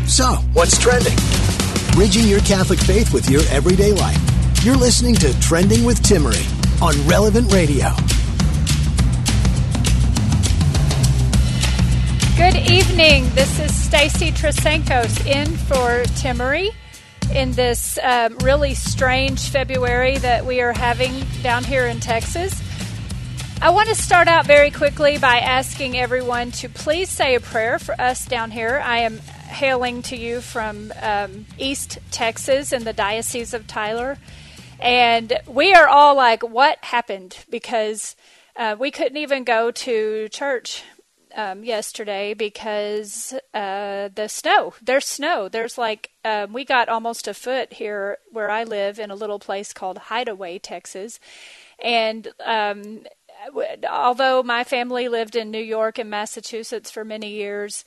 So, what's trending? Bridging your Catholic faith with your everyday life. You're listening to Trending with Timmerie on Relevant Radio. Good evening. This is Stacy Trasancos in for Timmerie in this really strange February that we are having down here in Texas. I want to start out very quickly by asking everyone to please say a prayer for us down here. I am hailing to you from East Texas in the Diocese of Tyler. And we are all like, what happened? Because we couldn't even go to church yesterday because the snow. There's snow. There's like, we got almost a foot here where I live in a little place called Hideaway, Texas. And although my family lived in New York and Massachusetts for many years,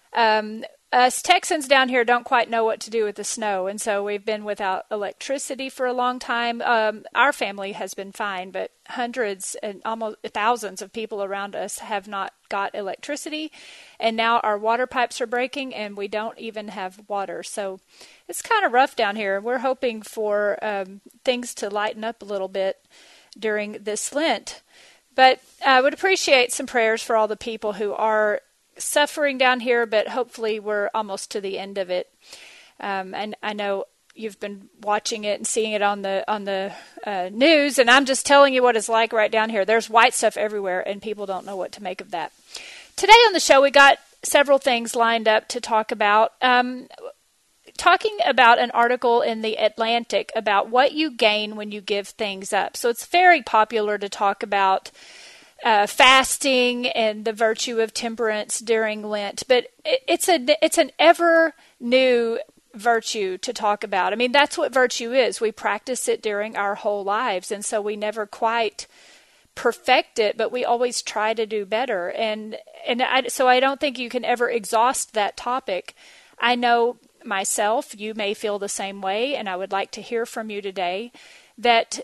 us Texans down here don't quite know what to do with the snow, and so we've been without electricity for a long time. Our family has been fine, but hundreds and almost thousands of people around us have not got electricity, and now our water pipes are breaking, and we don't even have water. So it's kind of rough down here. We're hoping for things to lighten up a little bit during this Lent. But I would appreciate some prayers for all the people who are suffering down here, but hopefully we're almost to the end of it. And I know you've been watching it and seeing it on the news, and I'm just telling you what it's like right down here. There's white stuff everywhere, and people don't know what to make of that. Today on the show, we got several things lined up to talk about. Talking about an article in The Atlantic about what you gain when you give things up. So it's very popular to talk about fasting and the virtue of temperance during Lent, but it's an ever new virtue to talk about. I mean, that's what virtue is. We practice it during our whole lives, and so we never quite perfect it, but we always try to do better. So I don't think you can ever exhaust that topic. I know myself, you may feel the same way, and I would like to hear from you today that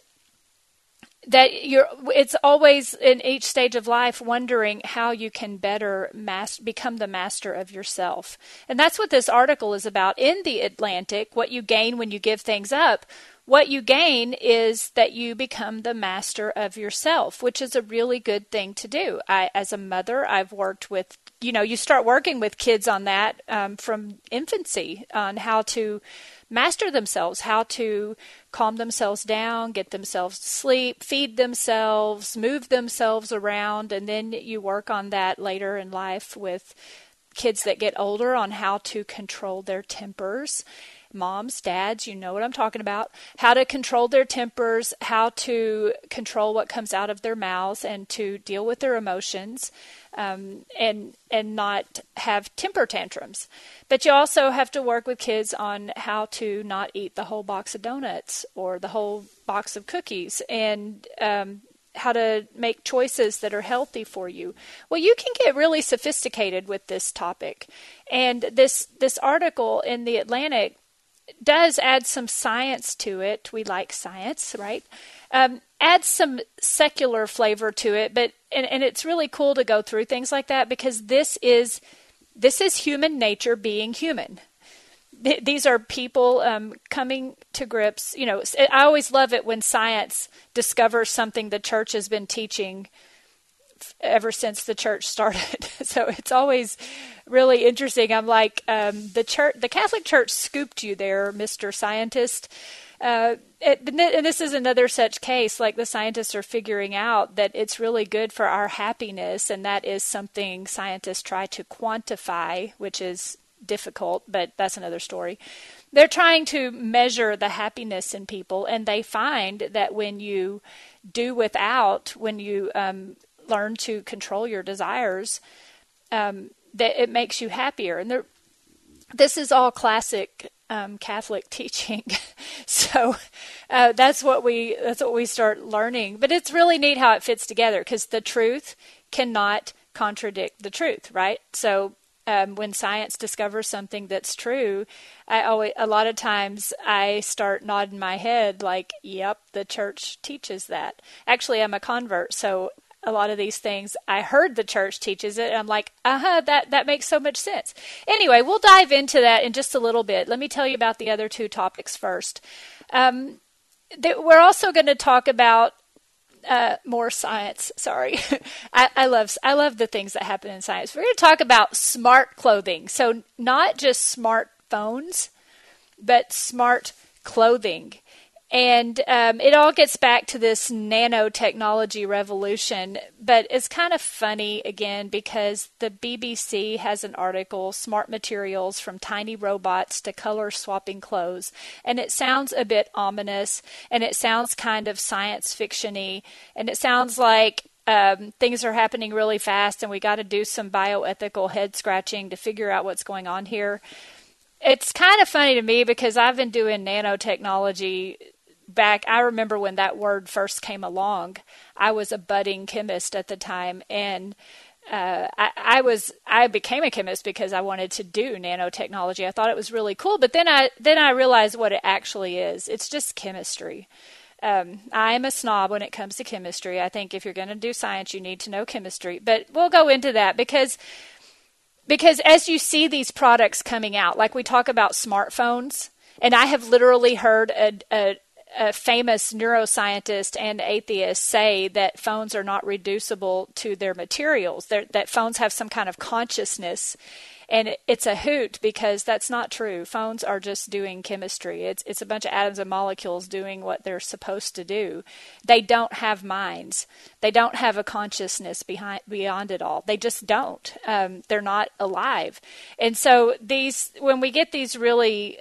it's always in each stage of life wondering how you can better become the master of yourself. And that's what this article is about in The Atlantic, what you gain when you give things up. What you gain is that you become the master of yourself, which is a really good thing to do. As a mother, I've worked with, you start working with kids on that from infancy, on how to master themselves, how to calm themselves down, get themselves to sleep, feed themselves, move themselves around, and then you work on that later in life with kids that get older on how to control their tempers. Moms, dads, you know what I'm talking about. How to control their tempers, how to control what comes out of their mouths and to deal with their emotions, and not have temper tantrums. But you also have to work with kids on how to not eat the whole box of donuts or the whole box of cookies, and how to make choices that are healthy for you. Well, you can get really sophisticated with this topic. And this article in The Atlantic does add some science to it. We like science, right? Adds some secular flavor to it, but and it's really cool to go through things like that because this is human nature being human. These are people coming to grips. I always love it when science discovers something the church has been teaching ever since the church started. So it's always really interesting. I'm like, the Catholic Church scooped you there, Mr. Scientist. And this is another such case, like the scientists are figuring out that it's really good for our happiness, and that is something scientists try to quantify, which is difficult, but that's another story. They're trying to measure the happiness in people, and they find that when you do without, when you learn to control your desires, that it makes you happier. And this is all classic Catholic teaching. So that's what we start learning. But it's really neat how it fits together, because the truth cannot contradict the truth, right? So when science discovers something that's true, a lot of times I start nodding my head like, yep, the church teaches that. Actually, I'm a convert, so a lot of these things. I heard the church teaches it, and I'm like, that makes so much sense. Anyway, we'll dive into that in just a little bit. Let me tell you about the other two topics first. We're also going to talk about more science. Sorry. I love the things that happen in science. We're going to talk about smart clothing. So not just smartphones, but smart clothing. And it all gets back to this nanotechnology revolution, but it's kind of funny, again, because the BBC has an article, Smart Materials from Tiny Robots to Color Swapping Clothes, and it sounds a bit ominous, and it sounds kind of science fiction-y, and it sounds like things are happening really fast, and we got to do some bioethical head-scratching to figure out what's going on here. It's kind of funny to me because I've been doing nanotechnology back. I remember when that word first came along. I was a budding chemist at the time, and I became a chemist because I wanted to do nanotechnology. I thought it was really cool, but then I realized what it actually is. It's just chemistry. I am a snob when it comes to chemistry. I think if you're going to do science, you need to know chemistry. But we'll go into that because as you see these products coming out, like we talk about smartphones, and I have literally heard a famous neuroscientist and atheist say that phones are not reducible to their materials, that phones have some kind of consciousness. And it's a hoot because that's not true. Phones are just doing chemistry. It's a bunch of atoms and molecules doing what they're supposed to do. They don't have minds. They don't have a consciousness beyond it all. They just don't. They're not alive. And so when we get these really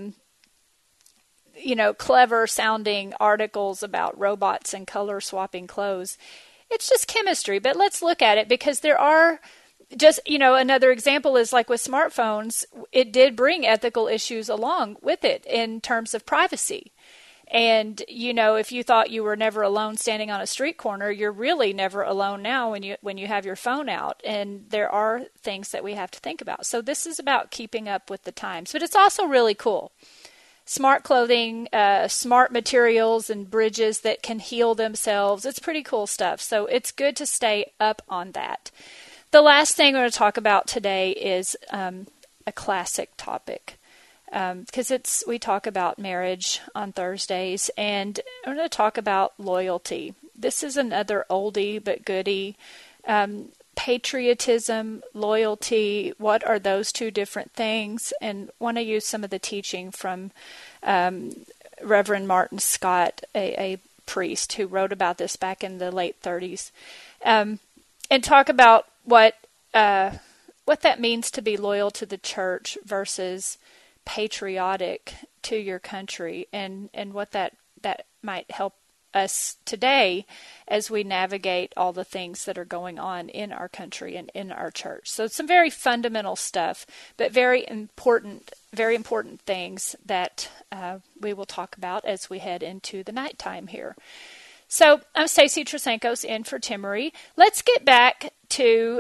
clever sounding articles about robots and color swapping clothes, it's just chemistry. But let's look at it because there are just, another example is like with smartphones, it did bring ethical issues along with it in terms of privacy. And, if you thought you were never alone standing on a street corner, you're really never alone now when you have your phone out. And there are things that we have to think about. So this is about keeping up with the times, but it's also really cool. Smart clothing, smart materials and bridges that can heal themselves. It's pretty cool stuff. So it's good to stay up on that. The last thing we're going to talk about today is a classic topic because we talk about marriage on Thursdays, and we're going to talk about loyalty. This is another oldie but goodie. Patriotism, loyalty, what are those two different things? And want to use some of the teaching from Reverend Martin Scott, a priest who wrote about this back in the late 30s, and talk about what that means to be loyal to the church versus patriotic to your country, and what that might help us today as we navigate all the things that are going on in our country and in our church. So some very fundamental stuff, but very important things that we will talk about as we head into the nighttime here. So I'm Stacy Trasankos in for Timmery. Let's get back to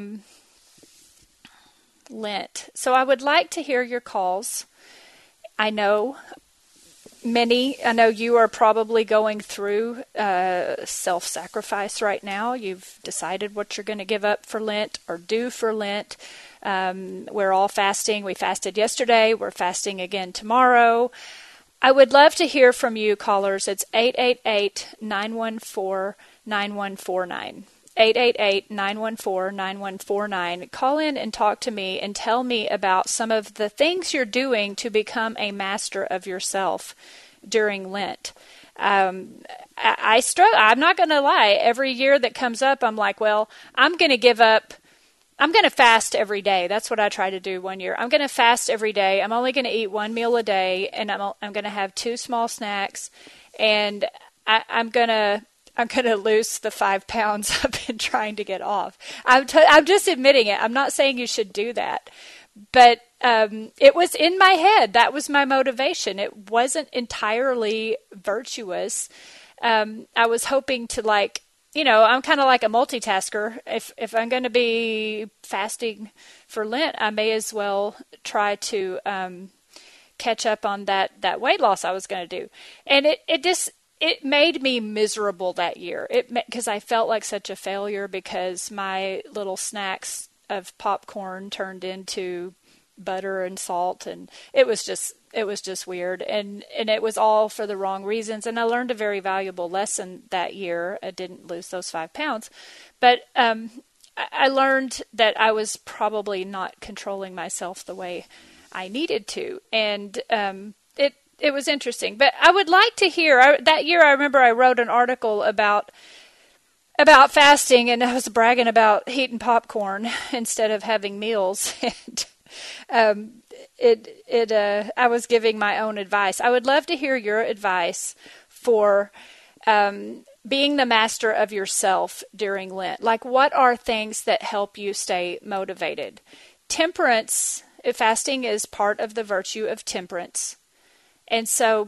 Lent. So I would like to hear your calls. I know you are probably going through self-sacrifice right now. You've decided what you're going to give up for Lent or do for Lent. We're all fasting. We fasted yesterday. We're fasting again tomorrow. I would love to hear from you, callers. It's 888-914-9149. 888-914-9149. Call in and talk to me and tell me about some of the things you're doing to become a master of yourself during Lent. I struggle. I'm not going to lie. Every year that comes up, I'm like, well, I'm going to fast every day. That's what I try to do one year. I'm going to fast every day. I'm only going to eat one meal a day, and I'm going to have 2 small snacks, and I'm going to lose the 5 pounds I've been trying to get off. I'm just admitting it. I'm not saying you should do that, but it was in my head. That was my motivation. It wasn't entirely virtuous. I was hoping to I'm kind of like a multitasker. If I'm going to be fasting for Lent, I may as well try to catch up on that weight loss I was going to do. And it just it made me miserable that year. Because I felt like such a failure because my little snacks of popcorn turned into butter and salt, and it was just weird, and it was all for the wrong reasons. And I learned a very valuable lesson that year. I didn't lose those 5 pounds, but I learned that I was probably not controlling myself the way I needed to, and it was interesting. But I would like to hear, that year I remember I wrote an article about fasting, and I was bragging about eating popcorn instead of having meals. And I was giving my own advice. I would love to hear your advice for being the master of yourself during Lent. Like, what are things that help you stay motivated? Temperance, fasting is part of the virtue of temperance. And so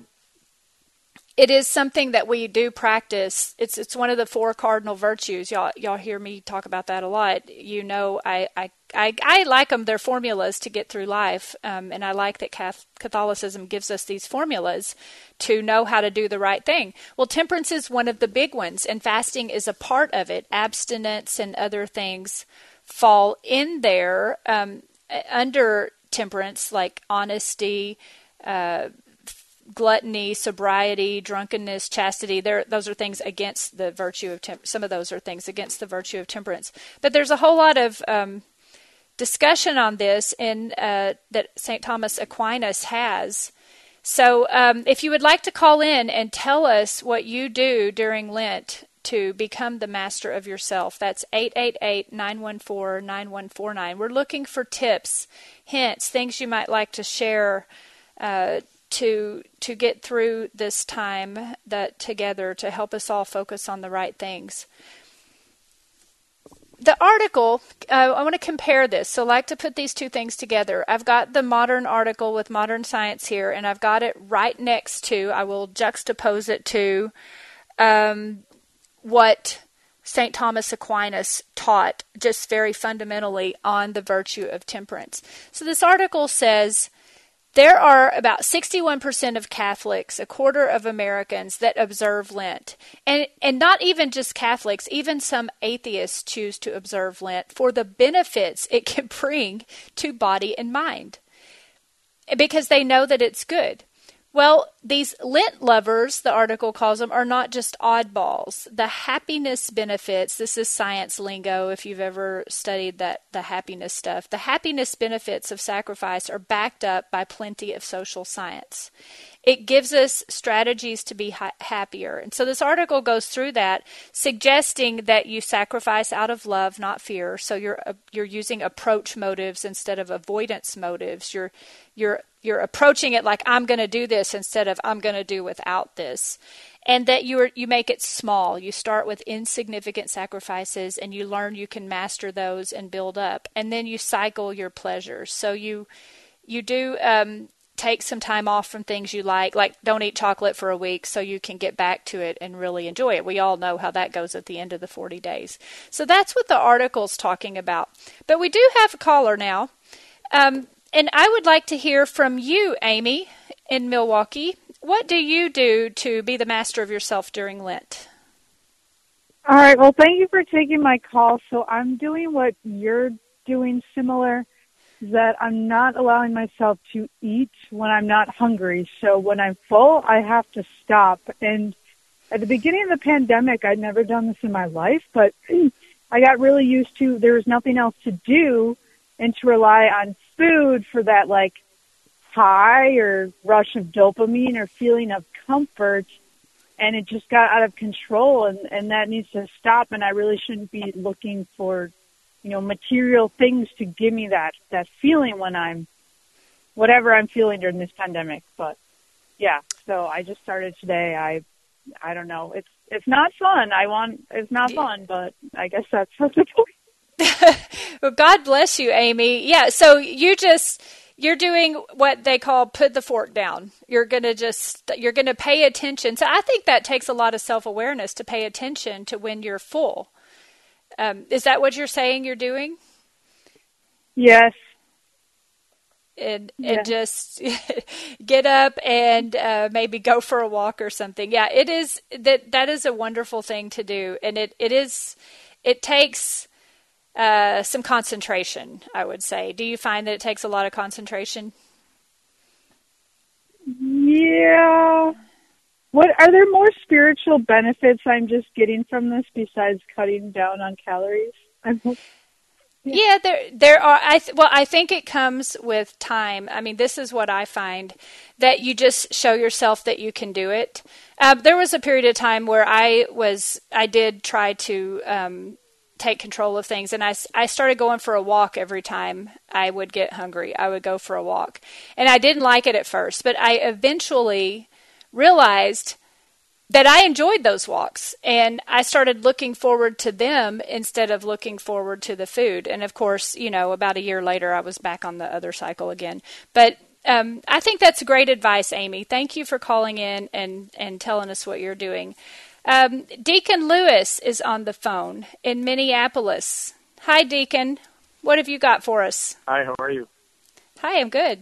it is something that we do practice. It's one of the 4 cardinal virtues. Y'all hear me talk about that a lot. You know, I like them. They're formulas to get through life, and I like that Catholicism gives us these formulas to know how to do the right thing. Well, temperance is one of the big ones, and fasting is a part of it. Abstinence and other things fall in there under temperance, like honesty, gluttony, sobriety, drunkenness, chastity. Those are things against the virtue of some of those are things against the virtue of temperance. But there's a whole lot of discussion on this that St. Thomas Aquinas has. So if you would like to call in and tell us what you do during Lent to become the master of yourself, that's 888-914-9149. We're looking for tips, hints, things you might like to share to get through this time together to help us all focus on the right things. The article, I want to compare this. So I like to put these two things together. I've got the modern article with modern science here, and I've got it right next to, I will juxtapose it to what St. Thomas Aquinas taught just very fundamentally on the virtue of temperance. So this article says, there are about 61% of Catholics, a quarter of Americans, that observe Lent. And not even just Catholics, even some atheists choose to observe Lent for the benefits it can bring to body and mind, because they know that it's good. Well, these Lent lovers, the article calls them, are not just oddballs. The happiness benefits, this is science lingo if you've ever studied the happiness stuff. The happiness benefits of sacrifice are backed up by plenty of social science. It gives us strategies to be happier. And so this article goes through that, suggesting that you sacrifice out of love, not fear. So you're using approach motives instead of avoidance motives. You're approaching it like, I'm going to do this instead of I'm going to do without this. And that you make it small. You start with insignificant sacrifices and you learn you can master those and build up. And then you cycle your pleasures. So you do take some time off from things you like don't eat chocolate for a week so you can get back to it and really enjoy it. We all know how that goes at the end of the 40 days. So that's what the article's talking about. But we do have a caller now. And I would like to hear from you, Amy, in Milwaukee. What do you do to be the master of yourself during Lent? All right. Well, thank you for taking my call. So I'm doing what you're doing, similar, that I'm not allowing myself to eat when I'm not hungry. So when I'm full, I have to stop. And at the beginning of the pandemic, I'd never done this in my life, but I got really used to there was nothing else to do and to rely on food for that high or rush of dopamine or feeling of comfort. And it just got out of control, and that needs to stop. And I really shouldn't be looking for material things to give me that feeling when whatever I'm feeling during this pandemic. But yeah, so I just started today. I don't know. It's not fun. It's not fun, but I guess that's the point. Well, God bless you, Amy. Yeah. So you're doing what they call put the fork down. You're going to pay attention. So I think that takes a lot of self-awareness to pay attention to when you're full. Is that what you're saying you're doing? Yes. and just get up and maybe go for a walk or something. Yeah, it is that is a wonderful thing to do, and it takes some concentration, I would say. Do you find that it takes a lot of concentration? Yeah. What are there more spiritual benefits I'm just getting from this besides cutting down on calories? Yeah, there are. I think it comes with time. I mean, this is what I find, that you just show yourself that you can do it. There was a period of time where I did try to take control of things, and I started going for a walk every time I would get hungry. I would go for a walk, and I didn't like it at first, but I eventually realized that I enjoyed those walks, and I started looking forward to them instead of looking forward to the food. And of course, about a year later, I was back on the other cycle again. But I think that's great advice, Amy. Thank you for calling in and telling us what you're doing. Deacon Lewis is on the phone in Minneapolis. Hi, Deacon. What have you got for us? Hi, how are you? Hi, I'm good.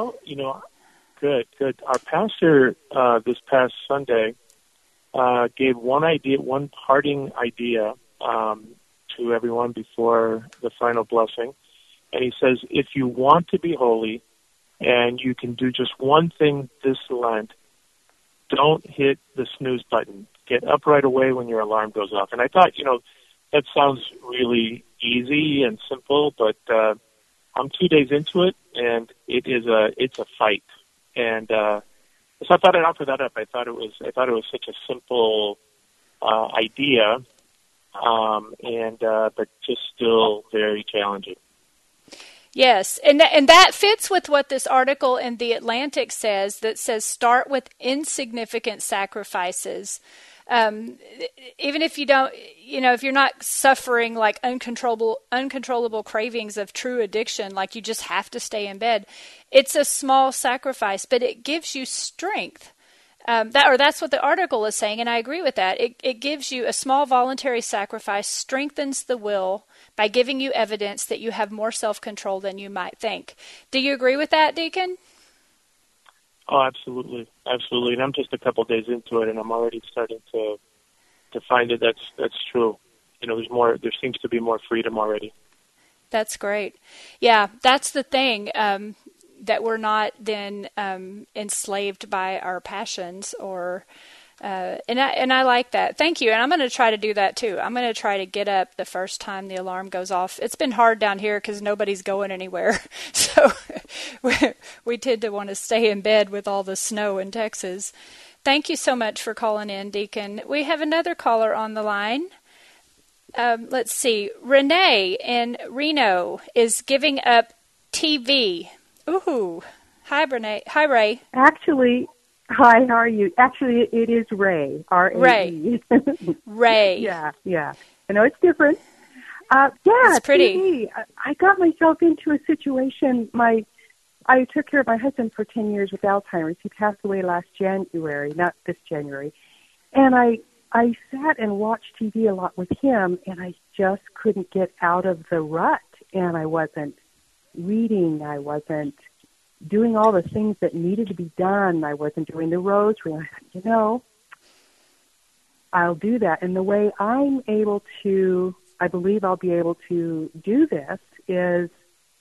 Good. Our pastor this past Sunday gave one parting idea to everyone before the final blessing. And he says, if you want to be holy and you can do just one thing this Lent, don't hit the snooze button. Get up right away when your alarm goes off. And I thought, that sounds really easy and simple, but I'm 2 days into it, and it's a fight. And so I thought I'd offer that up. I thought it was such a simple idea, but just still very challenging. Yes, and that fits with what this article in The Atlantic says. That says start with insignificant sacrifices. Even if you don't, if you're not suffering like uncontrollable cravings of true addiction, like you just have to stay in bed, it's a small sacrifice, but it gives you strength. That's what the article is saying, and I agree with that. It gives you a small voluntary sacrifice, strengthens the will by giving you evidence that you have more self-control than you might think. Do you agree with that, Deacon? Oh, absolutely. And I'm just a couple of days into it, and I'm already starting to find that that's true. There seems to be more freedom already. That's great. Yeah, that's the thing, that we're not then enslaved by our passions or. And I like that. Thank you. And I'm going to try to do that too. I'm going to try to get up the first time the alarm goes off. It's been hard down here because nobody's going anywhere. So we tend to want to stay in bed with all the snow in Texas. Thank you so much for calling in, Deacon. We have another caller on the line. Let's see. Renee in Reno is giving up TV. Ooh. Hi, Renee. Hi, Ray. Actually, hi, how are you? Actually, it is Ray, R-A-E. Ray. Yeah. I know it's different. It's pretty. TV. I got myself into a situation. I took care of my husband for 10 years with Alzheimer's. He passed away last January, not this January. And I sat and watched TV a lot with him, and I just couldn't get out of the rut. And I wasn't reading. I wasn't doing all the things that needed to be done. I wasn't doing the rosary. I thought, I'll do that. And the way I believe I'll be able to do this is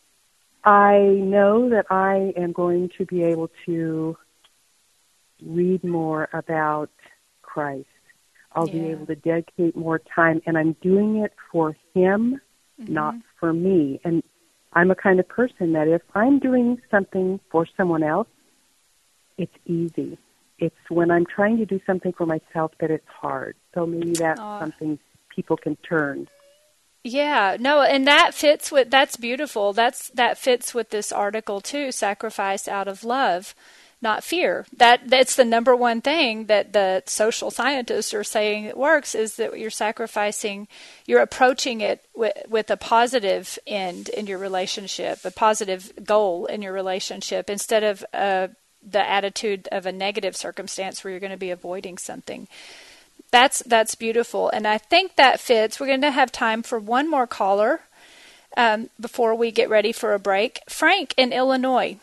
I know that I am going to be able to read more about Christ. I'll be able to dedicate more time, and I'm doing it for him, not for me. And I'm a kind of person that if I'm doing something for someone else, it's easy. It's when I'm trying to do something for myself that it's hard. So maybe that's something people can turn. Yeah, no, and that's beautiful. That fits with this article too, sacrifice out of love, not fear. That's the number one thing that the social scientists are saying it works, is that you're approaching it with a positive end in your relationship, a positive goal in your relationship, instead of the attitude of a negative circumstance where you're going to be avoiding something. That's beautiful, and I think that fits. We're going to have time for one more caller. before we get ready for a break. Frank in Illinois.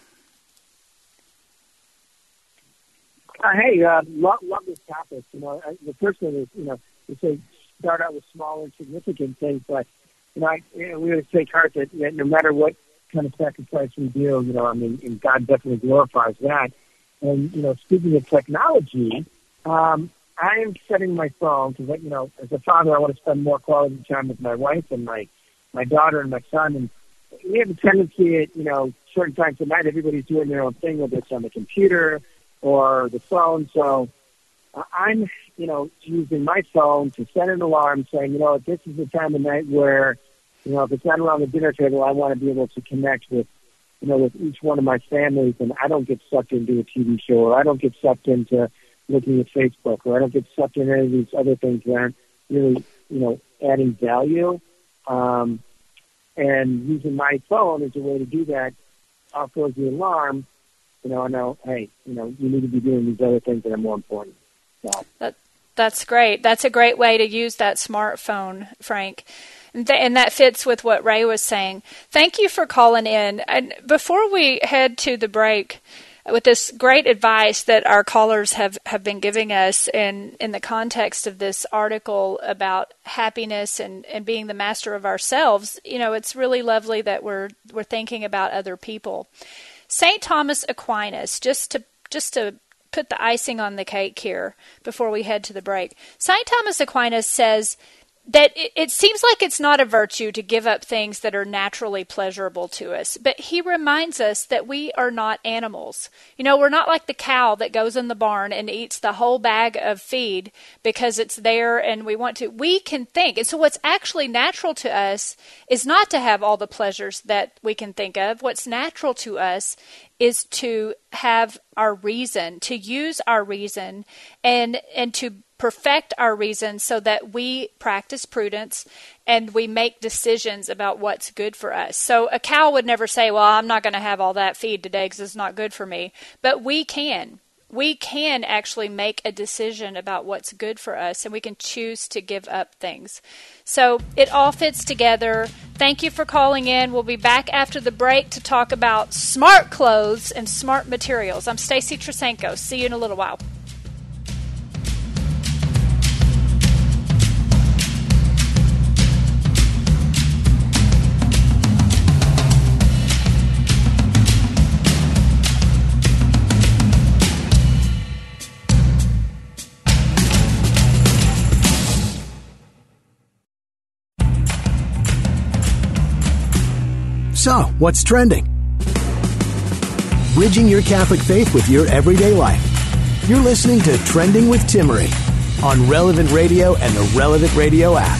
Hey, love this topic. The first thing is, you say start out with small, insignificant things, but we always take heart that no matter what kind of sacrifice we do, and God definitely glorifies that. And speaking of technology, I am setting my phone because, as a father, I want to spend more quality time with my wife and my daughter and my son, and we have a tendency at certain times at night, everybody's doing their own thing, whether it's on the computer or the phone. So I'm, using my phone to set an alarm saying, this is the time of night where, if it's not around the dinner table, I want to be able to connect with, with each one of my families, and I don't get sucked into a TV show, or I don't get sucked into looking at Facebook, or I don't get sucked into any of these other things that aren't really, adding value. And using my phone as a way to do that, off goes the alarm. I know, hey, you need to be doing these other things that are more important. So. That's great. That's a great way to use that smartphone, Frank. And that fits with what Ray was saying. Thank you for calling in. And before we head to the break, with this great advice that our callers have been giving us in the context of this article about happiness and being the master of ourselves, it's really lovely that we're thinking about other people. St. Thomas Aquinas, just to put the icing on the cake here before we head to the break. St. Thomas Aquinas says that it seems like it's not a virtue to give up things that are naturally pleasurable to us. But he reminds us that we are not animals. We're not like the cow that goes in the barn and eats the whole bag of feed because it's there and we want to. We can think. And so what's actually natural to us is not to have all the pleasures that we can think of. What's natural to us is to have our reason, to use our reason and to perfect our reason so that we practice prudence and we make decisions about what's good for us. So a cow would never say, well, I'm not going to have all that feed today because it's not good for me. But we can. We can actually make a decision about what's good for us, and we can choose to give up things. So it all fits together. Thank you for calling in. We'll be back after the break to talk about smart clothes and smart materials. I'm Stacy Trasenko. See you in a little while. So, what's trending? Bridging your Catholic faith with your everyday life. You're listening to Trending with Timmerie on Relevant Radio and the Relevant Radio app.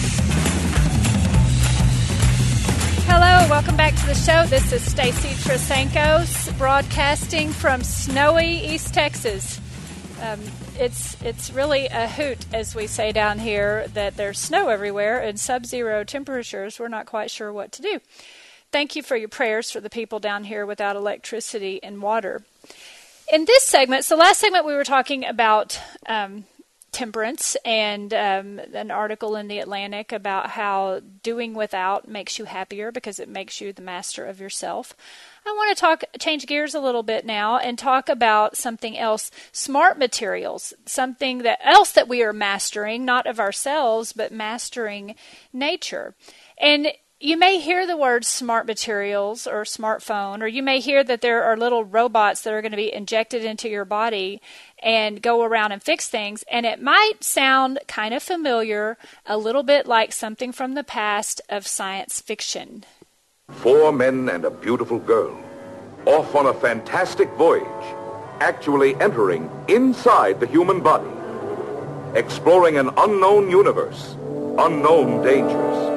Hello, welcome back to the show. This is Stacy Trasenko broadcasting from snowy East Texas. It's really a hoot, as we say down here, that there's snow everywhere and sub-zero temperatures. We're not quite sure what to do. Thank you for your prayers for the people down here without electricity and water. In this segment, so last segment we were talking about temperance and an article in The Atlantic about how doing without makes you happier because it makes you the master of yourself. I want to change gears a little bit now and talk about something else, smart materials, something else that we are mastering, not of ourselves, but mastering nature. And you may hear the word smart materials or smartphone, or you may hear that there are little robots that are going to be injected into your body and go around and fix things. And it might sound kind of familiar, a little bit like something from the past of science fiction. 4 men and a beautiful girl, off on a fantastic voyage, actually entering inside the human body, exploring an unknown universe, unknown dangers.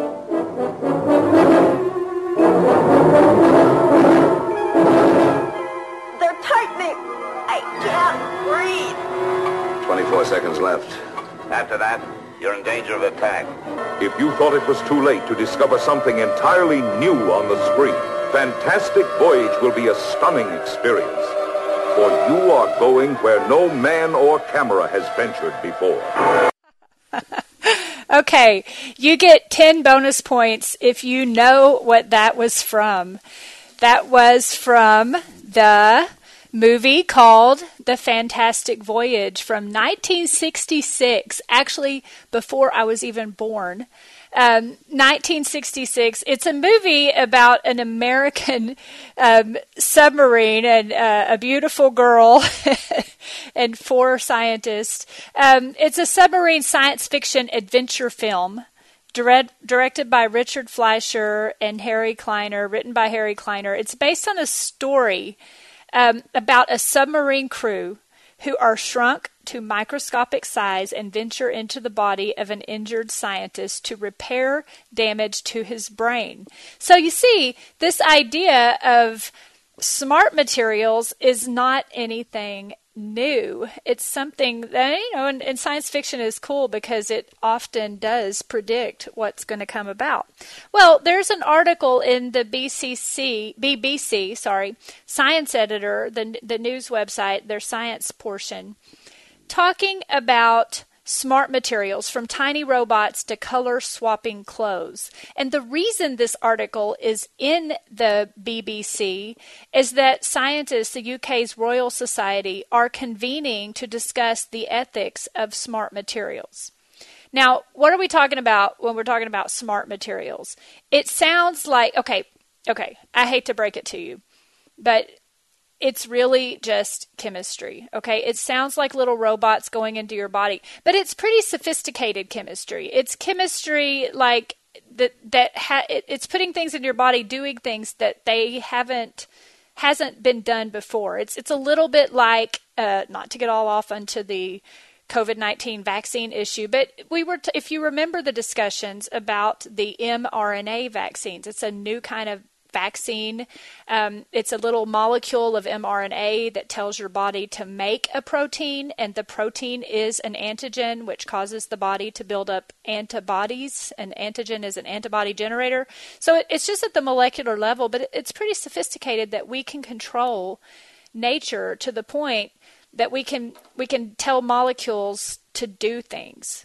They're tightening. I can't breathe. 24 seconds left. After that, you're in danger of attack. If you thought it was too late to discover something entirely new on the screen, Fantastic Voyage will be a stunning experience. For you are going where no man or camera has ventured before. Okay, you get 10 bonus points if you know what that was from. That was from the movie called The Fantastic Voyage from 1966, actually before I was even born. 1966. It's a movie about an American submarine and a beautiful girl and 4 scientists. It's a submarine science fiction adventure film directed by Richard Fleischer and Harry Kleiner, written by Harry Kleiner. It's based on a story about a submarine crew who are shrunk to microscopic size and venture into the body of an injured scientist to repair damage to his brain. So you see, this idea of smart materials is not anything new. It's something that, in science fiction is cool because it often does predict what's going to come about. Well, there's an article in the BBC Science Editor, the news website, their science portion, talking about smart materials, from tiny robots to color swapping clothes. And the reason this article is in the BBC is that scientists, the UK's Royal Society, are convening to discuss the ethics of smart materials. Now, what are we talking about when we're talking about smart materials? It sounds like, okay, I hate to break it to you, but it's really just chemistry, okay? It sounds like little robots going into your body, but it's pretty sophisticated chemistry. It's chemistry like it's putting things in your body, doing things that hasn't been done before. It's a little bit like, not to get all off onto the COVID-19 vaccine issue, but if you remember the discussions about the mRNA vaccines, it's a new kind of vaccine. It's a little molecule of mRNA that tells your body to make a protein, and the protein is an antigen, which causes the body to build up antibodies. An antigen is an antibody generator. So it's just at the molecular level, but it's pretty sophisticated that we can control nature to the point that we can tell molecules to do things.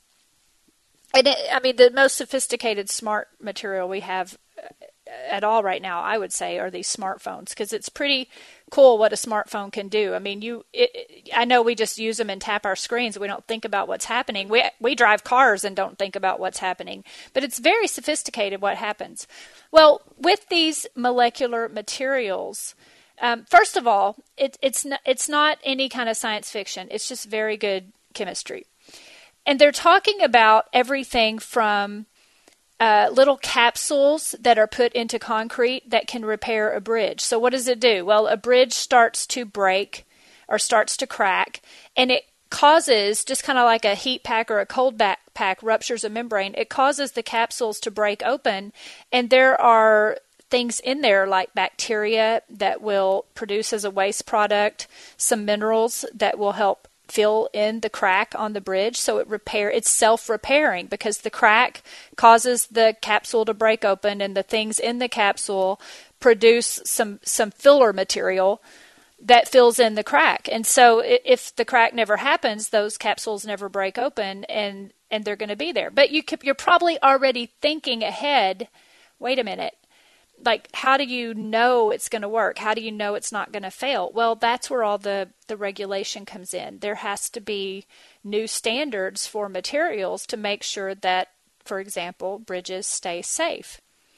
And the most sophisticated smart material we have at all right now, I would say, are these smartphones, because it's pretty cool what a smartphone can do. I mean, I know we just use them and tap our screens. We don't think about what's happening. We drive cars and don't think about what's happening, but it's very sophisticated what happens. Well, with these molecular materials, first of all, it's not any kind of science fiction. It's just very good chemistry. And they're talking about everything from little capsules that are put into concrete that can repair a bridge. So what does it do? Well, a bridge starts to break or starts to crack, and it causes, just kind of like a heat pack or a cold pack ruptures a membrane, it causes the capsules to break open, and there are things in there like bacteria that will produce as a waste product some minerals that will help fill in the crack on the bridge, so it's self-repairing, because the crack causes the capsule to break open, and the things in the capsule produce some filler material that fills in the crack. And so if the crack never happens, those capsules never break open, and they're going to be there. But you're probably already thinking ahead, wait a minute, like, how do you know it's going to work? How do you know it's not going to fail? Well, that's where all the regulation comes in. There has to be new standards for materials to make sure that, for example, bridges stay safe.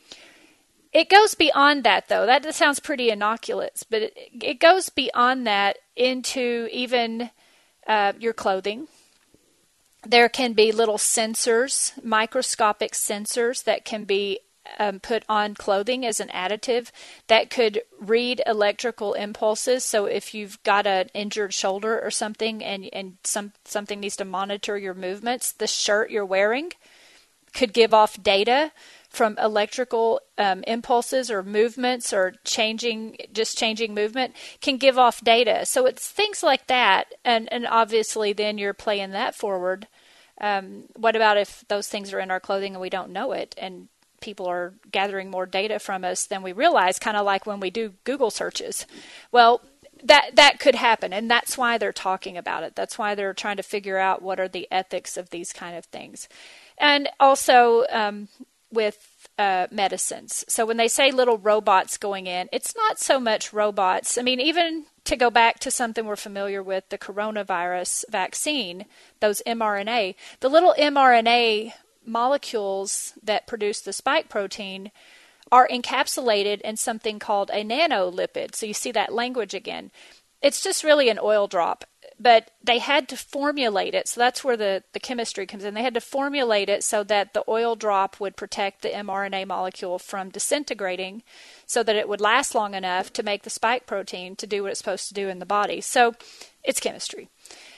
It goes beyond that, though. That sounds pretty innocuous, but it goes beyond that into even your clothing. There can be little sensors, microscopic sensors that can be put on clothing as an additive that could read electrical impulses. So if you've got an injured shoulder or something and something needs to monitor your movements, the shirt you're wearing could give off data from electrical impulses or movements, or changing movement can give off data. So it's things like that. And obviously then you're playing that forward. What about if those things are in our clothing and we don't know it, and people are gathering more data from us than we realize, kind of like when we do Google searches? Well, that could happen, and that's why they're talking about it. That's why they're trying to figure out what are the ethics of these kind of things. And also with medicines. So when they say little robots going in, it's not so much robots. I mean, even to go back to something we're familiar with, the coronavirus vaccine, those mRNA, the little mRNA molecules that produce the spike protein are encapsulated in something called a nanolipid. So you see that language again. It's just really an oil drop, but they had to formulate it. So that's where the chemistry comes in. They had to formulate it so that the oil drop would protect the mRNA molecule from disintegrating so that it would last long enough to make the spike protein to do what it's supposed to do in the body. So it's chemistry.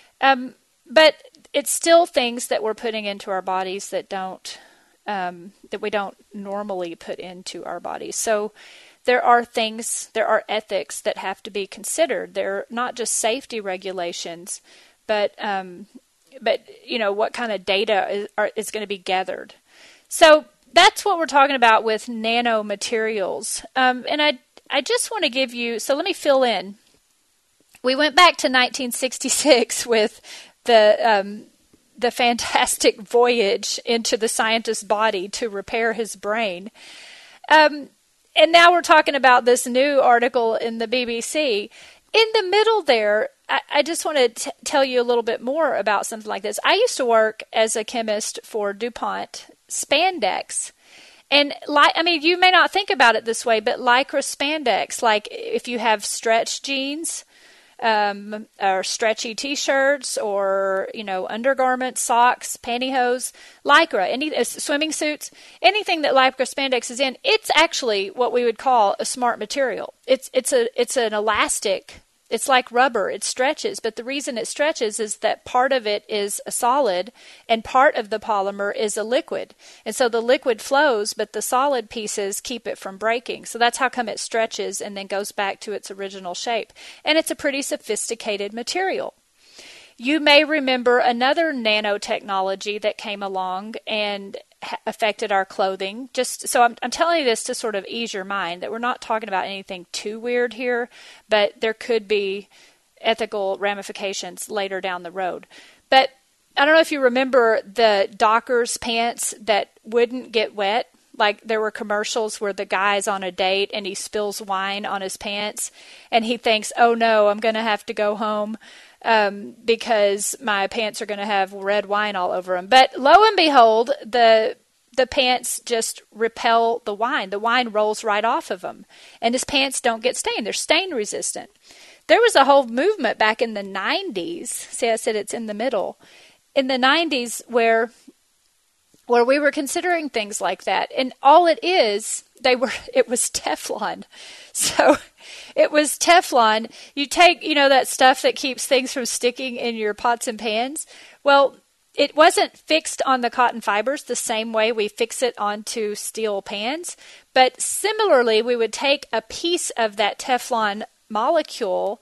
But it's still things that we're putting into our bodies that that we don't normally put into our bodies. So there are ethics that have to be considered. They're not just safety regulations, but what kind of data is going to be gathered. So that's what we're talking about with nanomaterials. And I just want to give you, so let me fill in. We went back to 1966 with the fantastic voyage into the scientist's body to repair his brain. And now we're talking about this new article in the BBC. In the middle there, I just want to tell you a little bit more about something like this. I used to work as a chemist for DuPont spandex. And you may not think about it this way, but lycra spandex, like if you have stretch jeans, or stretchy t-shirts, or undergarments, socks, pantyhose, lycra, any swimming suits, anything that lycra spandex is in, it's actually what we would call a smart material. It's an elastic. It's like rubber. It stretches, but the reason it stretches is that part of it is a solid and part of the polymer is a liquid. And so the liquid flows, but the solid pieces keep it from breaking. So that's how come it stretches and then goes back to its original shape. And it's a pretty sophisticated material. You may remember another nanotechnology that came along and affected our clothing. So I'm telling you this to sort of ease your mind that we're not talking about anything too weird here, but there could be ethical ramifications later down the road. But I don't know if you remember the Dockers pants that wouldn't get wet. Like there were commercials where the guy's on a date and he spills wine on his pants and he thinks, oh no, I'm going to have to go home because my pants are going to have red wine all over them. But lo and behold, the pants just repel the wine. The wine rolls right off of them. And his pants don't get stained. They're stain resistant. There was a whole movement back in the 90s. See, I said it's in the middle. In the 90s where we were considering things like that. And all it was Teflon. So it was Teflon. You take, that stuff that keeps things from sticking in your pots and pans. Well, it wasn't fixed on the cotton fibers the same way we fix it onto steel pans. But similarly, we would take a piece of that Teflon molecule,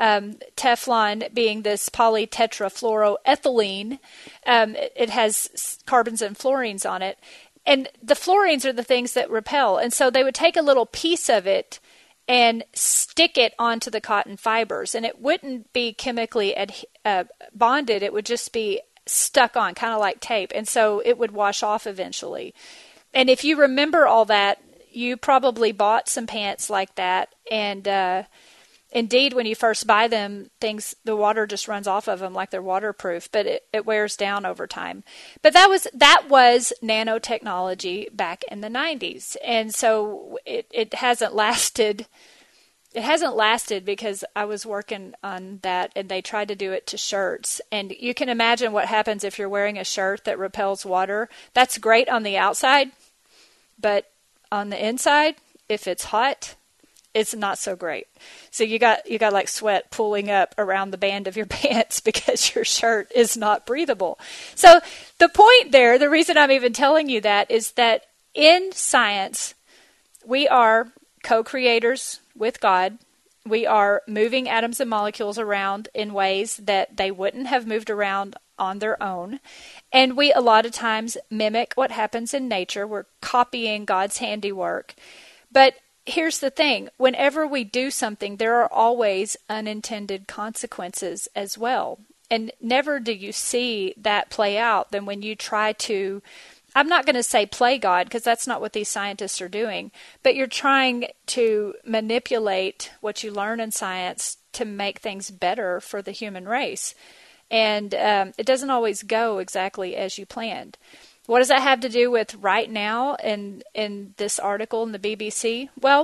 Teflon being this polytetrafluoroethylene. It has carbons and fluorines on it. And the fluorines are the things that repel. And so they would take a little piece of it and stick it onto the cotton fibers. And it wouldn't be chemically bonded. It would just be stuck on, kind of like tape. And so it would wash off eventually. And if you remember all that, you probably bought some pants like that. And indeed, when you first buy them, the water just runs off of them like they're waterproof, but it wears down over time. But that was nanotechnology back in the 90s. And so it hasn't lasted. It hasn't lasted because I was working on that and they tried to do it to shirts. And you can imagine what happens if you're wearing a shirt that repels water. That's great on the outside, but on the inside, if it's hot, it's not so great. So you got like sweat pooling up around the band of your pants because your shirt is not breathable. So the point there, the reason I'm even telling you that is that in science, we are co-creators with God. We are moving atoms and molecules around in ways that they wouldn't have moved around on their own. And we a lot of times mimic what happens in nature. We're copying God's handiwork. But here's the thing. Whenever we do something, there are always unintended consequences as well. And never do you see that play out than when you try to, I'm not going to say play God, because that's not what these scientists are doing, but you're trying to manipulate what you learn in science to make things better for the human race. And it doesn't always go exactly as you planned. What does that have to do with right now in this article in the BBC? Well,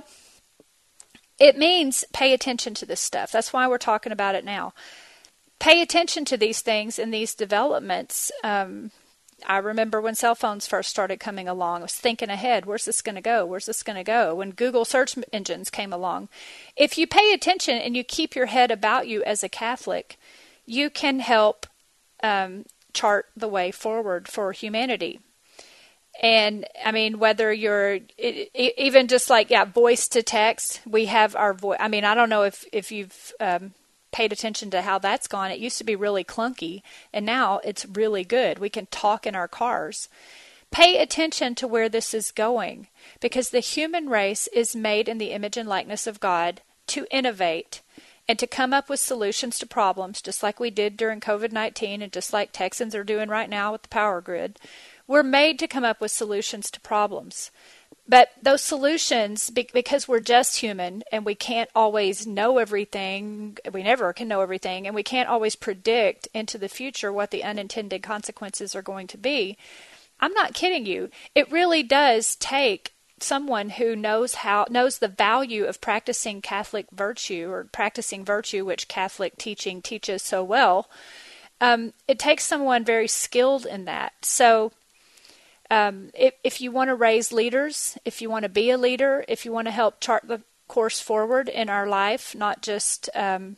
it means pay attention to this stuff. That's why we're talking about it now. Pay attention to these things and these developments. I remember when cell phones first started coming along, I was thinking ahead, where's this going to go? Where's this going to go? When Google search engines came along. If you pay attention and you keep your head about you as a Catholic, you can help chart the way forward for humanity. And I mean, whether you're even just like, voice to text, we have our voice. I mean, I don't know if you've paid attention to how that's gone. It used to be really clunky, and now it's really good. We can talk in our cars. Pay attention to where this is going, because the human race is made in the image and likeness of God to innovate and to come up with solutions to problems, just like we did during COVID-19 and just like Texans are doing right now with the power grid. We're made to come up with solutions to problems. But those solutions, because we're just human and we can't always know everything, we never can know everything, and we can't always predict into the future what the unintended consequences are going to be, I'm not kidding you. It really does take someone who knows the value of practicing Catholic virtue, or practicing virtue, which Catholic teaching teaches so well. It takes someone very skilled in that. So if you want to raise leaders, if you want to be a leader, if you want to help chart the course forward in our life, not just how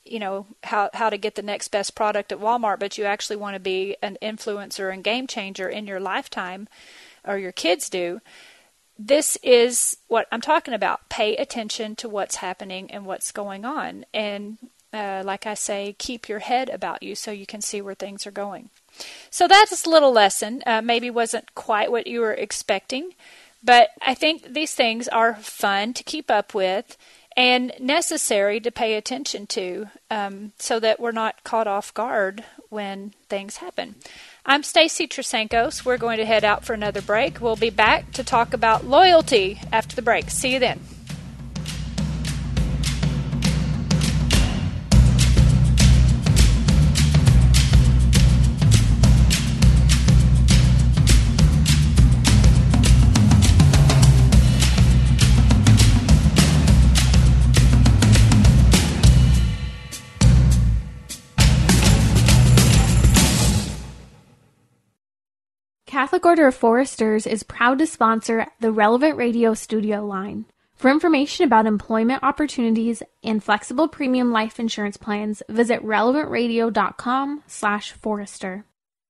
to get the next best product at Walmart, but you actually want to be an influencer and game changer in your lifetime, or your kids do, this is what I'm talking about. Pay attention to what's happening and what's going on. And like I say, keep your head about you so you can see where things are going. So that's a little lesson. Maybe wasn't quite what you were expecting, but I think these things are fun to keep up with and necessary to pay attention to, so that we're not caught off guard when things happen. I'm Stacy Trasankos. We're going to head out for another break. We'll be back to talk about loyalty after the break. See you then. Catholic Order of Foresters is proud to sponsor the Relevant Radio studio line. For information about employment opportunities and flexible premium life insurance plans, visit relevantradio.com/Forester.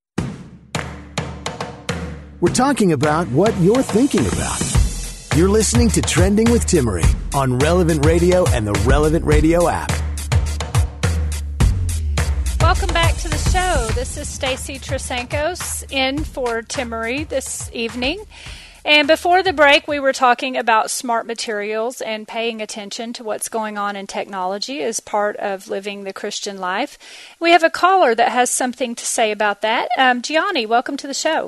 We're talking about what you're thinking about. You're listening to Trending with Timmery on Relevant Radio and the Relevant Radio app. Welcome back to the show. This is Stacy Trasankos in for Timmery this evening. And before the break, we were talking about smart materials and paying attention to what's going on in technology as part of living the Christian life. We have a caller that has something to say about that. Gianni, welcome to the show.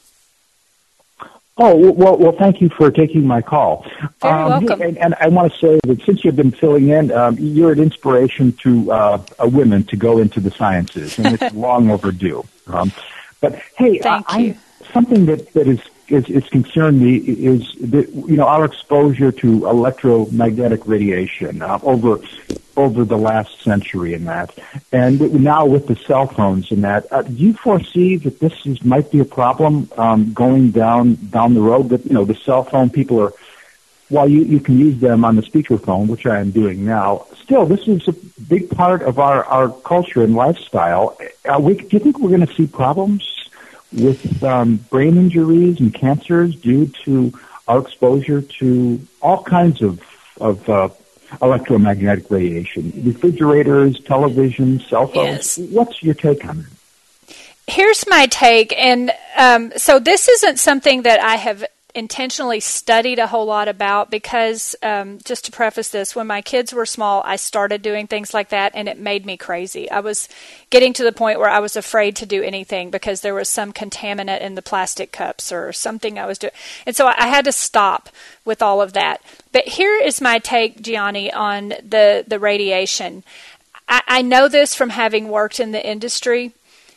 Oh, well, thank you for taking my call. Very welcome. And I want to say that since you've been filling in, you're an inspiration to women to go into the sciences, and it's long overdue. But hey, something that is concerned me is that, our exposure to electromagnetic radiation over the last century and that. And now with the cell phones and that, do you foresee that this might be a problem going down the road? That, the cell phone people are, while you can use them on the speakerphone, which I am doing now, still, this is a big part of our culture and lifestyle. Do you think we're going to see problems with brain injuries and cancers due to our exposure to all kinds of electromagnetic radiation? Refrigerators, television, cell phones. Yes. What's your take on it? Here's my take. And so this isn't something that I have intentionally studied a whole lot about because, just to preface this, when my kids were small, I started doing things like that, and it made me crazy. I was getting to the point where I was afraid to do anything because there was some contaminant in the plastic cups or something I was doing. And so I had to stop with all of that. But here is my take, Gianni, on the radiation. I know this from having worked in the industry.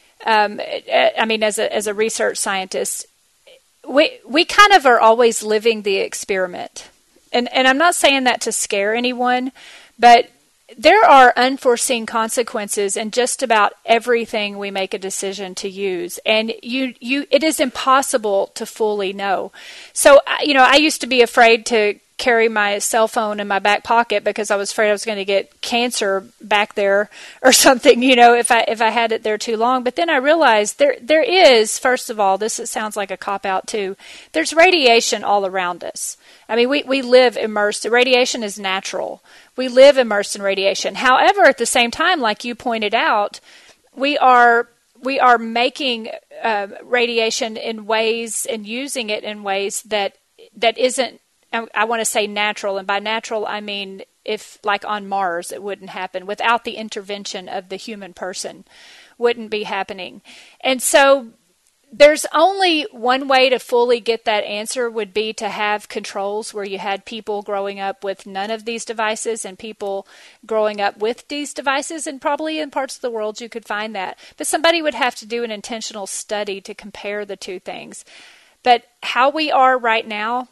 As a research scientist, we kind of are always living the experiment. And I'm not saying that to scare anyone, but there are unforeseen consequences in just about everything we make a decision to use. And it is impossible to fully know. So, I used to be afraid to carry my cell phone in my back pocket because I was afraid I was going to get cancer back there or something, if I had it there too long. But then I realized there is, first of all, it sounds like a cop-out too, there's radiation all around us. I mean, we live immersed. Radiation is natural. We live immersed in radiation. However, at the same time, like you pointed out, we are making radiation in ways and using it in ways that isn't, I want to say natural, and by natural I mean if, like on Mars, it wouldn't happen without the intervention of the human person, wouldn't be happening. And so there's only one way to fully get that answer would be to have controls where you had people growing up with none of these devices and people growing up with these devices, and probably in parts of the world you could find that. But somebody would have to do an intentional study to compare the two things. But how we are right now,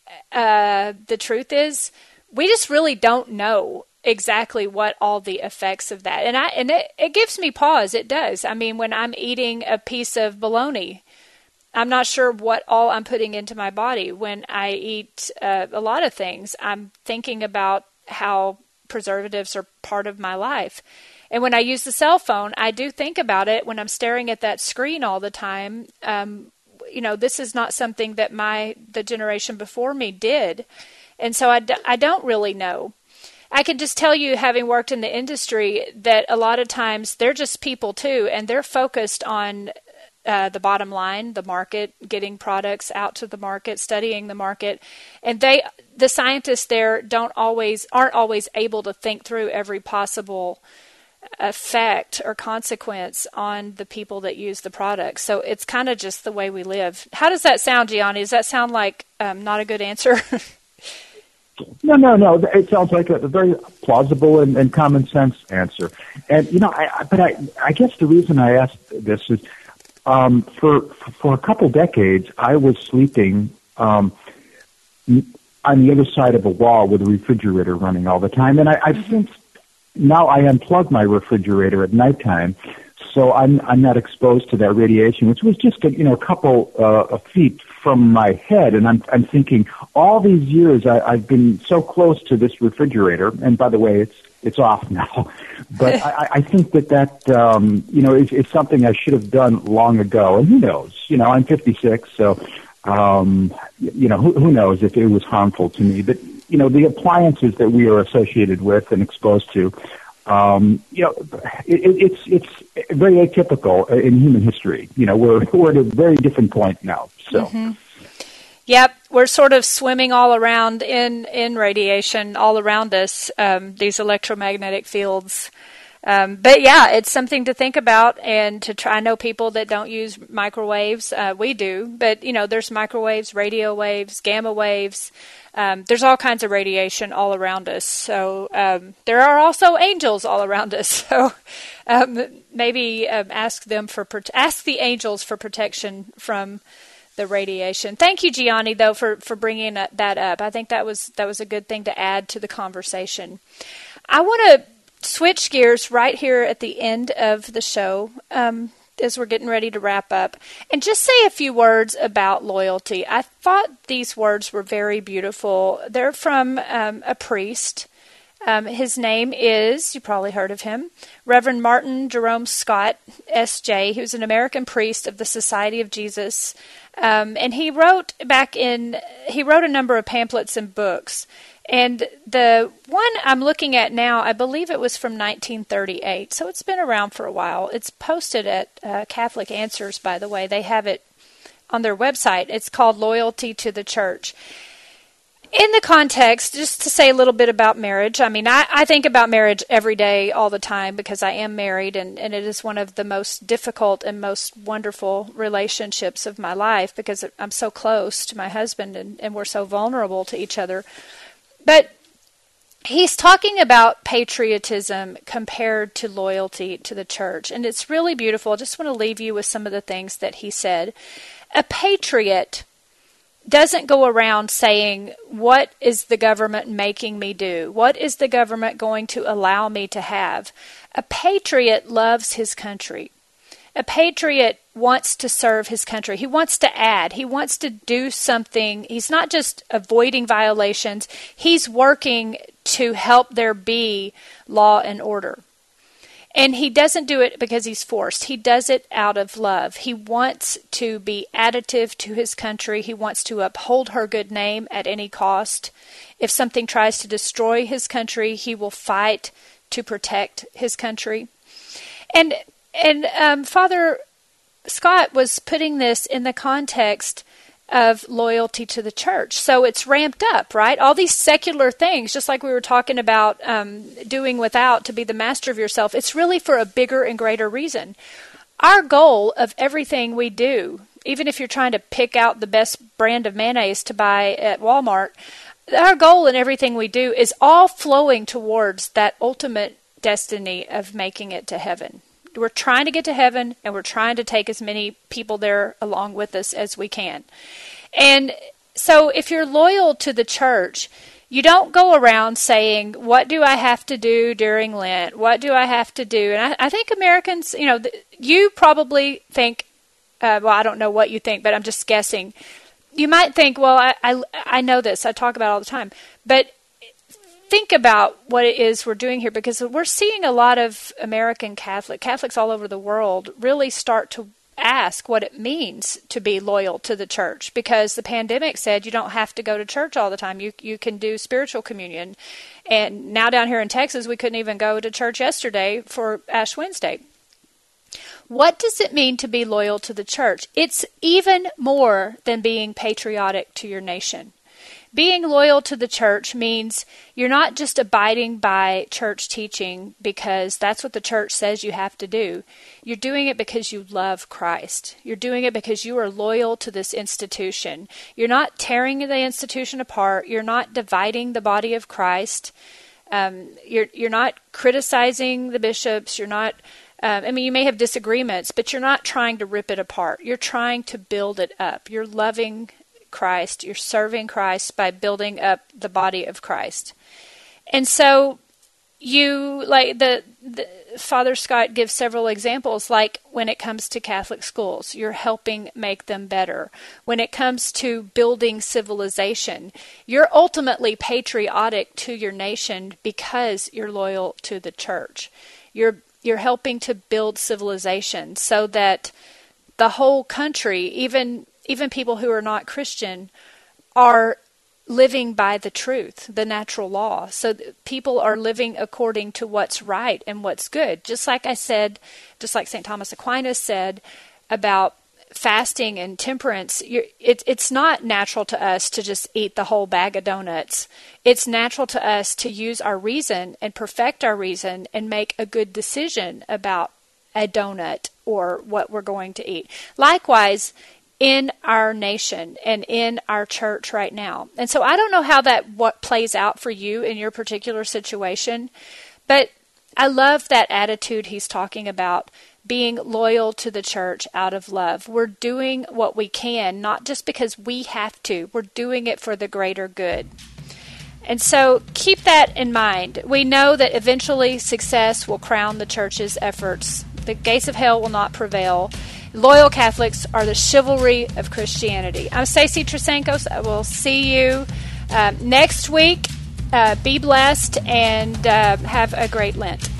the truth is, we just really don't know exactly what all the effects of that. And it gives me pause. It does. I mean, when I'm eating a piece of bologna, I'm not sure what all I'm putting into my body. When I eat a lot of things, I'm thinking about how preservatives are part of my life. And when I use the cell phone, I do think about it when I'm staring at that screen all the time. This is not something that the generation before me did. And so I don't really know. I can just tell you, having worked in the industry, that a lot of times they're just people too, and they're focused on the bottom line, the market, getting products out to the market, studying the market. And the scientists there aren't always able to think through every possible effect or consequence on the people that use the product. So it's kind of just the way we live. How does that sound, Gianni? Does that sound like not a good answer? No. It sounds like a very plausible and common sense answer. And I guess the reason I asked this is for a couple decades I was sleeping on the other side of a wall with a refrigerator running all the time, and I've since. Now I unplug my refrigerator at nighttime, so I'm not exposed to that radiation, which was just a couple of feet from my head. And I'm thinking, all these years I've been so close to this refrigerator, and by the way, it's off now. But I think that is something I should have done long ago. And who knows? I'm 56, so who knows if it was harmful to me. But the appliances that we are associated with and exposed to, it's very atypical in human history. We're at a very different point now. So, Yep, we're sort of swimming all around in radiation all around us. These electromagnetic fields. But yeah, it's something to think about and to try. I know people that don't use microwaves. We do, but there's microwaves, radio waves, gamma waves. There's all kinds of radiation all around us. So there are also angels all around us. So maybe ask the angels for protection from the radiation. Thank you, Gianni, though, for bringing that up. I think that was a good thing to add to the conversation. I want to switch gears right here at the end of the show as we're getting ready to wrap up and just say a few words about loyalty. I thought these words were very beautiful. They're from a priest. His name is, you probably heard of him, Reverend Martin Jerome Scott, S.J. He was an American priest of the Society of Jesus. And he wrote a number of pamphlets and books. And the one I'm looking at now, I believe it was from 1938, so it's been around for a while. It's posted at Catholic Answers, by the way. They have it on their website. It's called Loyalty to the Church. In the context, just to say a little bit about marriage, I mean, I think about marriage every day, all the time, because I am married, and it is one of the most difficult and most wonderful relationships of my life, because I'm so close to my husband, and we're so vulnerable to each other. But he's talking about patriotism compared to loyalty to the church, and it's really beautiful. I just want to leave you with some of the things that he said. A patriot doesn't go around saying, what is the government making me do? What is the government going to allow me to have? A patriot loves his country. A patriot wants to serve his country. He wants to add. He wants to do something. He's not just avoiding violations. He's working to help there be law and order. And he doesn't do it because he's forced. He does it out of love. He wants to be additive to his country. He wants to uphold her good name at any cost. If something tries to destroy his country, he will fight to protect his country. And Father Scott was putting this in the context of loyalty to the church. So it's ramped up, right? All these secular things, just like we were talking about doing without to be the master of yourself, it's really for a bigger and greater reason. Our goal of everything we do, even if you're trying to pick out the best brand of mayonnaise to buy at Walmart, our goal in everything we do is all flowing towards that ultimate destiny of making it to heaven. We're trying to get to heaven, and we're trying to take as many people there along with us as we can. And so if you're loyal to the church, you don't go around saying, what do I have to do during Lent? What do I have to do? And I think Americans, you probably think, well, I don't know what you think, but I'm just guessing. You might think, well, I know this. I talk about it all the time. But think about what it is we're doing here, because we're seeing a lot of American Catholics all over the world really start to ask what it means to be loyal to the church, because the pandemic said you don't have to go to church all the time. You can do spiritual communion. And now down here in Texas, we couldn't even go to church yesterday for Ash Wednesday. What does it mean to be loyal to the church? It's even more than being patriotic to your nation. Being loyal to the church means you're not just abiding by church teaching because that's what the church says you have to do. You're doing it because you love Christ. You're doing it because you are loyal to this institution. You're not tearing the institution apart. You're not dividing the body of Christ. You're not criticizing the bishops. You're not, you may have disagreements, but you're not trying to rip it apart. You're trying to build it up. You're loving Christ. You're serving Christ by building up the body of Christ. And so the Father Scott gives several examples, like when it comes to Catholic schools, you're helping make them better. When it comes to building civilization, you're ultimately patriotic to your nation because you're loyal to the church. You're helping to build civilization so that the whole country, even people who are not Christian, are living by the truth, the natural law. So people are living according to what's right and what's good. Just like I said, just like St. Thomas Aquinas said about fasting and temperance, it's not natural to us to just eat the whole bag of donuts. It's natural to us to use our reason and perfect our reason and make a good decision about a donut or what we're going to eat. Likewise, in our nation and in our church right now. And so I don't know how what plays out for you in your particular situation, but I love that attitude he's talking about, being loyal to the church out of love. We're doing what we can, not just because we have to. We're doing it for the greater good. And so keep that in mind. We know that eventually success will crown the church's efforts. The gates of hell will not prevail. Loyal Catholics are the chivalry of Christianity. I'm Stacey Trasankos. I will see you next week. Be blessed and have a great Lent.